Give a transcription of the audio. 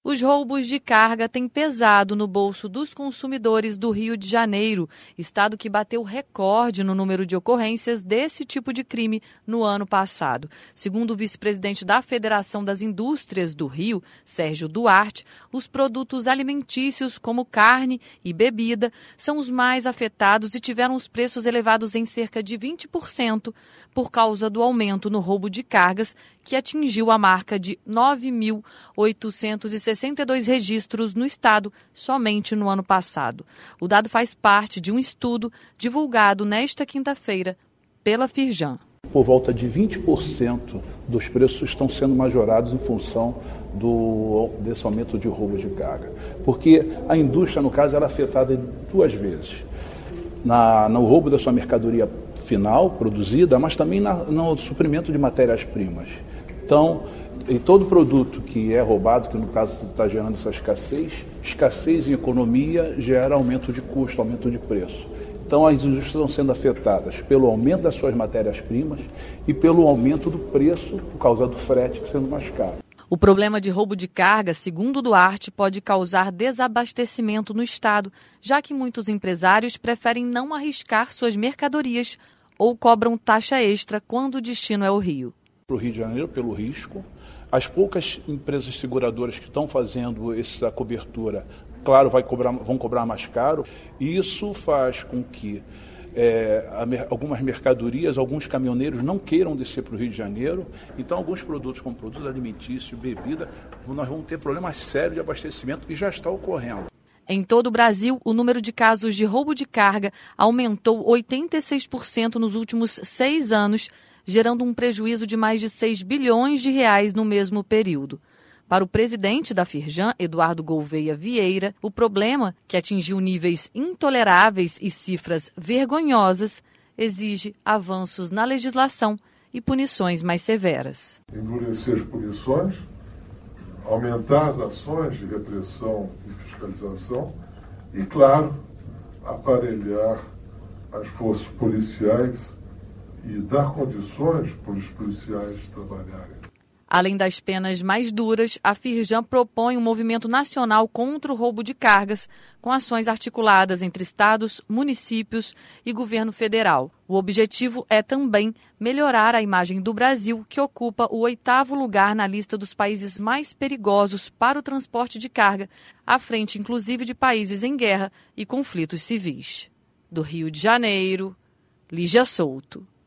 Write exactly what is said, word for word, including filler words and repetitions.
Os roubos de carga têm pesado no bolso dos consumidores do Rio de Janeiro, estado que bateu recorde no número de ocorrências desse tipo de crime no ano passado. Segundo o vice-presidente da Federação das Indústrias do Rio, Sérgio Duarte, os produtos alimentícios como carne e bebida são os mais afetados e tiveram os preços elevados em cerca de vinte por cento por causa do aumento no roubo de cargas, que atingiu a marca de nove mil oitocentos e sessenta e dois registros no estado somente no ano passado. O dado faz parte de um estudo divulgado nesta quinta-feira pela Firjan. Por volta de vinte por cento dos preços estão sendo majorados em função do, desse aumento de roubo de carga. Porque a indústria, no caso, era afetada duas vezes. Na, no roubo da sua mercadoria final, produzida, mas também na, no suprimento de matérias-primas. Então, e todo produto que é roubado, que no caso está gerando essa escassez, escassez em economia gera aumento de custo, aumento de preço. Então, as indústrias estão sendo afetadas pelo aumento das suas matérias-primas e pelo aumento do preço por causa do frete sendo mais caro. O problema de roubo de carga, segundo Duarte, pode causar desabastecimento no estado, já que muitos empresários preferem não arriscar suas mercadorias ou cobram taxa extra quando o destino é o Rio. Para o Rio de Janeiro, pelo risco, as poucas empresas seguradoras que estão fazendo essa cobertura, claro, vai cobrar, vão cobrar mais caro, e isso faz com que é, algumas mercadorias, alguns caminhoneiros não queiram descer para o Rio de Janeiro. Então, alguns produtos, como produtos alimentícios, bebida, nós vamos ter problemas sérios de abastecimento e já está ocorrendo. Em todo o Brasil, o número de casos de roubo de carga aumentou oitenta e seis por cento nos últimos seis anos, gerando um prejuízo de mais de seis bilhões de reais no mesmo período. Para o presidente da Firjan, Eduardo Gouveia Vieira, o problema, que atingiu níveis intoleráveis e cifras vergonhosas, exige avanços na legislação e punições mais severas. Endurecer as punições, aumentar as ações de repressão e fiscalização e, claro, aparelhar as forças policiais e dar condições para os policiais trabalharem. Além das penas mais duras, a Firjan propõe um movimento nacional contra o roubo de cargas, com ações articuladas entre estados, municípios e governo federal. O objetivo é também melhorar a imagem do Brasil, que ocupa o oitavo lugar na lista dos países mais perigosos para o transporte de carga, à frente inclusive de países em guerra e conflitos civis. Do Rio de Janeiro, Lígia Souto.